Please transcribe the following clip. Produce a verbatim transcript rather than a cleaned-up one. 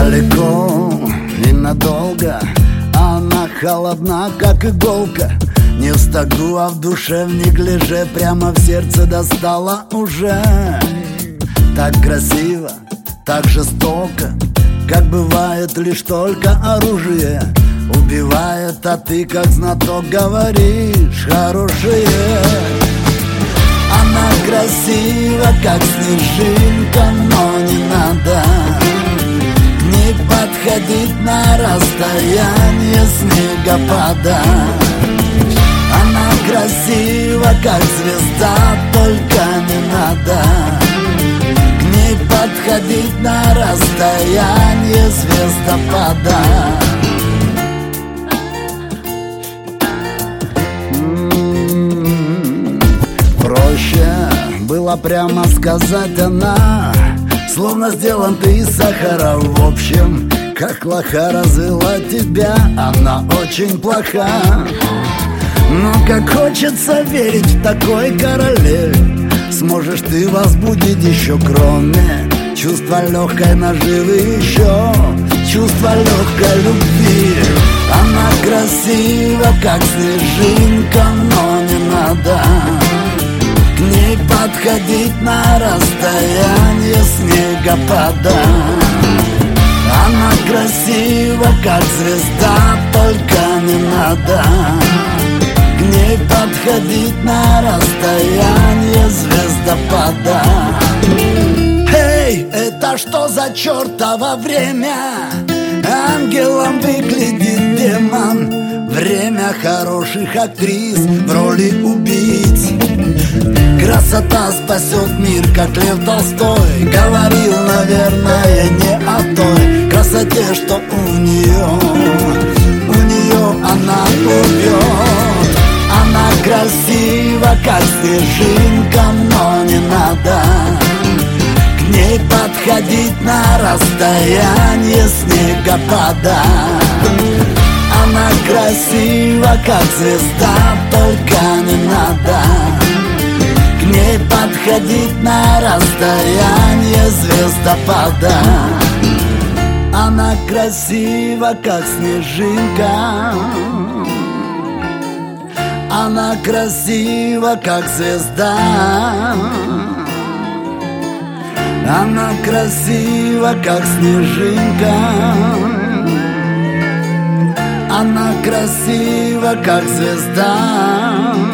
далеко и надолго, она холодна, как иголка. Не в стогу, а в душе, в неглиже, прямо в сердце достала уже. Так красиво, так жестоко, как бывает лишь только оружие убивает, а ты, как знаток, говоришь хорошее. Она красива, как снежинка, но не надо к ней подходить на расстояние снегопада. Она красива, как звезда, только не надо к ней подходить на расстояние звездопада. Проще было прямо сказать, она словно сделан ты из сахара. В общем, как лоха развела тебя, она очень плоха. Но как хочется верить в такой короле, сможешь ты возбудить еще, кроме чувства легкой наживы, еще чувство легкой любви. Она красива, как снежинка, но не надо к ней подходить на расстояние снегопада. Она красива, как звезда, только не надо к ней подходить на расстояние звездопада. Эй, это что за чертово время? Ангелом выглядит демон. Время хороших актрис в роли убийц. Красота спасет мир, как Лев Толстой говорил, наверное, не о той красоте, что у нее, у нее она убьет. Она красива, как снежинка, но не надо к ней подходить на расстояние снегопада. Она красива, как звезда, только не надо к ней подходить на расстояние звездопада. Она красива, как снежинка. Она красива, как звезда. Она красива, как снежинка. Она красива, как звезда.